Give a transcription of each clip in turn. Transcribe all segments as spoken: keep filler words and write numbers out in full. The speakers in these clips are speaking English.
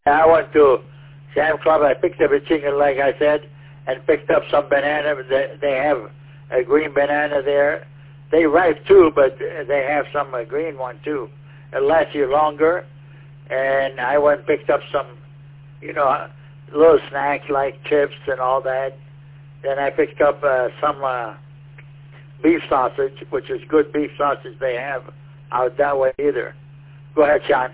I went to Sam Club. I picked up a chicken, like I said, and picked up some banana. They, they have a green banana there. They ripe too, but they have some uh, green one too. It lasts you longer. And I went and picked up some, you know, little snacks like chips and all that. Then I picked up uh, some uh, beef sausage, which is good beef sausage they have out that way either. Go ahead, Sean.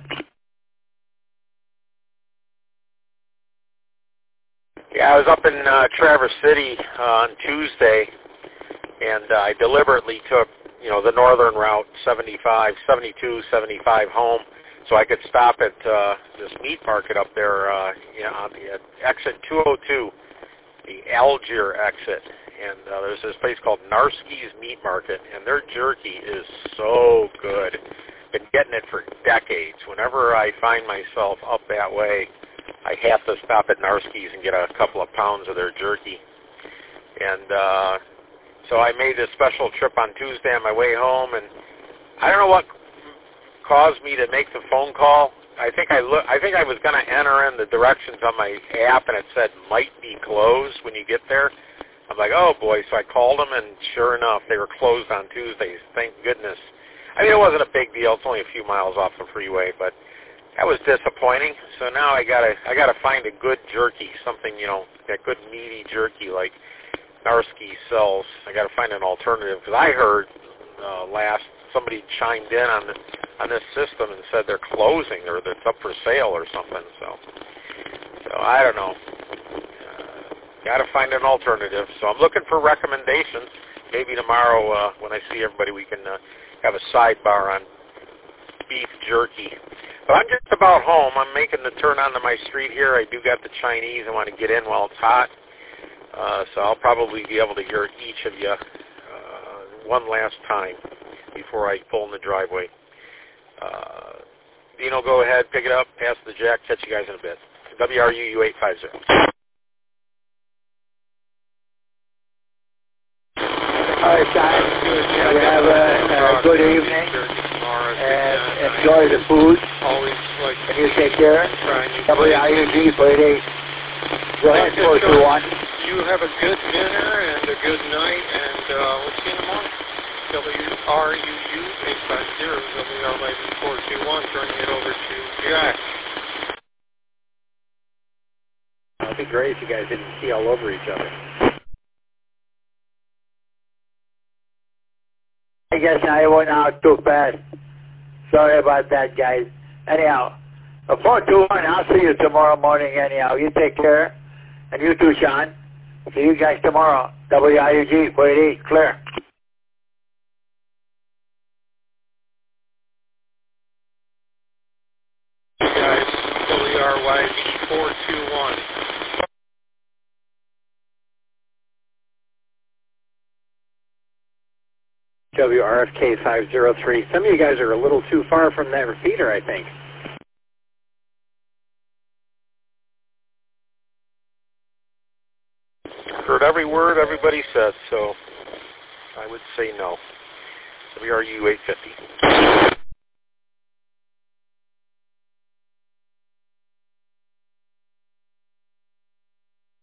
Yeah, I was up in uh, Traverse City uh, on Tuesday, and uh, I deliberately took, you know, the northern route, seventy-five, seventy-two, seventy-five home, so I could stop at uh, this meat market up there, uh, you know, on the uh, exit two oh two, the Algier exit, and uh, there's this place called Narski's Meat Market, and their jerky is so good. Been getting it for decades. Whenever I find myself up that way, I have to stop at Narski's and get a couple of pounds of their jerky. And uh, so I made this special trip on Tuesday on my way home, and I don't know what caused me to make the phone call. I think I look. I think I was going to enter in the directions on my app, and it said might be closed when you get there. I'm like, oh boy! So I called them, and sure enough, they were closed on Tuesdays. Thank goodness. I mean, it wasn't a big deal. It's only a few miles off the freeway, but that was disappointing. So now I gotta, I gotta find a good jerky, something, you know, that good meaty jerky like Narski sells. I gotta find an alternative, because I heard uh, last somebody chimed in on the, on this system and said they're closing or that it's up for sale or something. So, so I don't know. Uh, gotta find an alternative. So I'm looking for recommendations. Maybe tomorrow uh, when I see everybody, we can uh, have a sidebar on beef jerky. But I'm just about home. I'm making the turn onto my street here. I do got the Chinese. I want to get in while it's hot. Uh, so I'll probably be able to hear each of you uh, one last time before I pull in the driveway. Uh, Dino, go ahead, pick it up, pass the jack, catch you guys in a bit. W R U U eight five zero. All right, guys. You have a, a good evening, and enjoy the food. Always like and you take care. W R U G forty-eight. Go ahead, four two one. You have a good dinner and a good night, and uh, we'll see you in the morning. W R U U eight five zero, W R Y V four two one, turning it over to Jack. It would be great if you guys didn't see all over each other. I guess I went out too fast. Sorry about that, guys. Anyhow, four two one, I'll see you tomorrow morning anyhow. You take care. And you too, Sean. See you guys tomorrow. W I U G forty-eight, clear. Guys, W R Y V four two one. W R F K five zero three. Some of you guys are a little too far from that repeater, I think. Heard every word everybody says, so I would say no. W R U eight fifty.